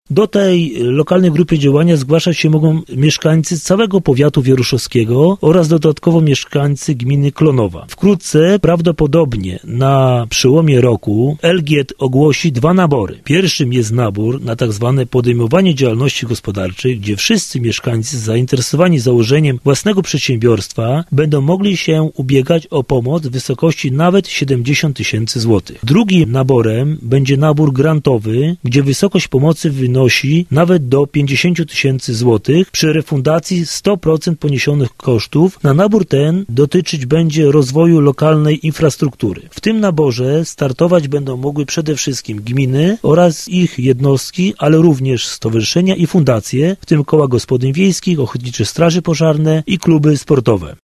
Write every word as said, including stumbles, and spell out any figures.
Do tej lokalnej grupy działania zgłaszać się mogą mieszkańcy całego powiatu wieruszowskiego oraz dodatkowo mieszkańcy gminy Klonowa. Wkrótce, prawdopodobnie na przełomie roku, Elgiet ogłosi dwa nabory. Pierwszym jest nabór na tak zwane podejmowanie działalności gospodarczej, gdzie wszyscy mieszkańcy zainteresowani założeniem własnego przedsiębiorstwa będą mogli się ubiegać o pomoc w wysokości nawet siedemdziesiąt tysięcy złotych. Drugim naborem będzie nabór grantowy, gdzie wysokość pomocy wynosi nawet do pięćdziesiąt tysięcy złotych przy refundacji sto procent poniesionych kosztów. Na nabór ten dotyczyć będzie rozwoju lokalnej infrastruktury. W tym naborze startować będą mogły przede wszystkim gminy oraz ich jednostki, ale również stowarzyszenia i fundacje, w tym koła gospodyń wiejskich, ochotnicze straże pożarne i kluby sportowe.